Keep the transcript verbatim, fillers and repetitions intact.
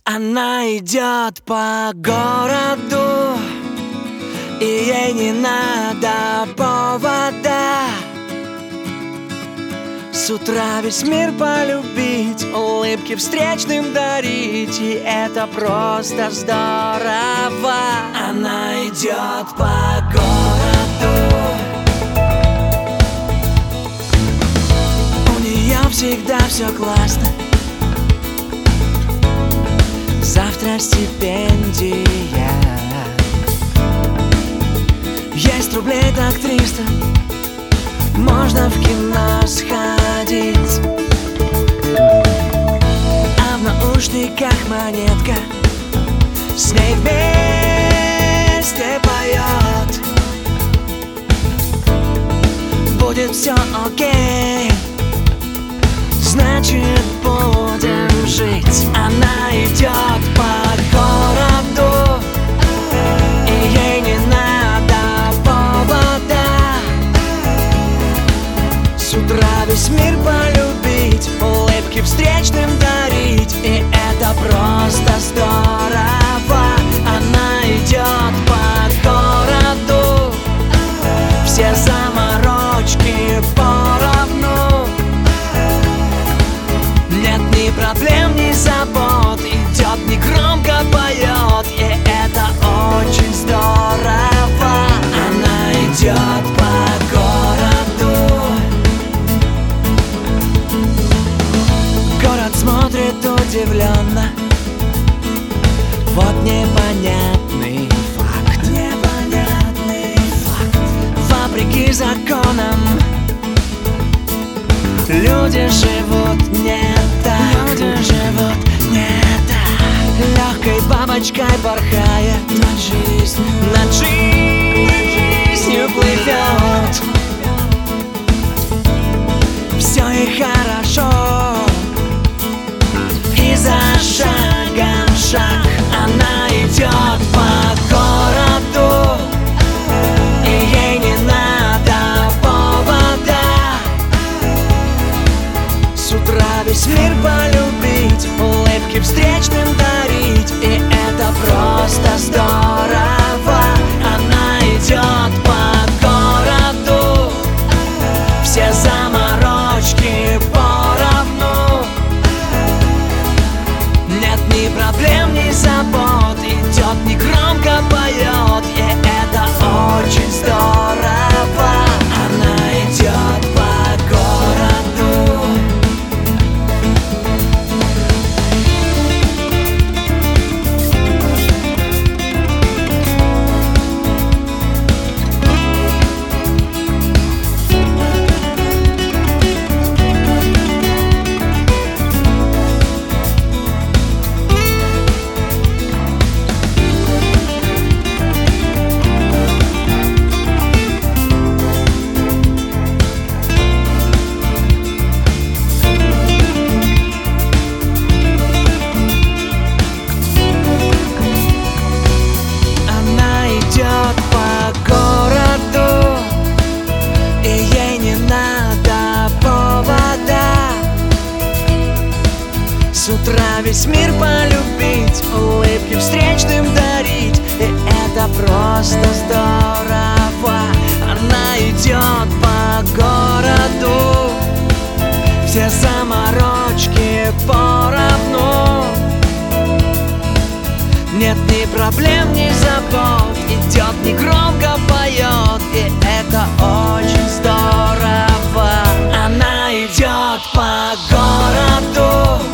Она идет по городу, и ей не надо повода. С утра весь мир полюбить, улыбки встречным дарить, и это просто здорово. Она идет по городу, у нее всегда все классно. Завтра стипендия, есть рублей так триста, можно в кино сходить. А в наушниках монетка с ней вместе поет. Будет все окей, значит будем жить. Она идет по городу, и ей не надо повода. С утра весь мир полюбить, улыбки встречным дарить, и это просто здорово. Она идет по городу, все заморочки поровну. Нет ни проблем, ни забот, идет негромко поет, и это очень здорово. Она идет по городу, город смотрит удивленно. Вот непонятный факт, непонятный факт. Вопреки законам люди живут не так, люди живут не так. Легкой бабочкой порхая над жизнью, над жизнью плывет. Все и хорошо, и за шагом шаг. Она идет по городу, и ей не надо повода. С утра весь мир полюбить, улыбки встречным дарить, и это просто здорово. Она идет по городу, все заморочки поровну. Нет ни проблем, ни забот, идет негромко поет, и это очень здорово. Она идет по городу. С утра весь мир полюбить, улыбки встречным дарить, и это просто здорово. Она идет по городу, все заморочки поровну. Нет ни проблем, ни забот, идет негромко поет, и это очень здорово. Она идет по городу,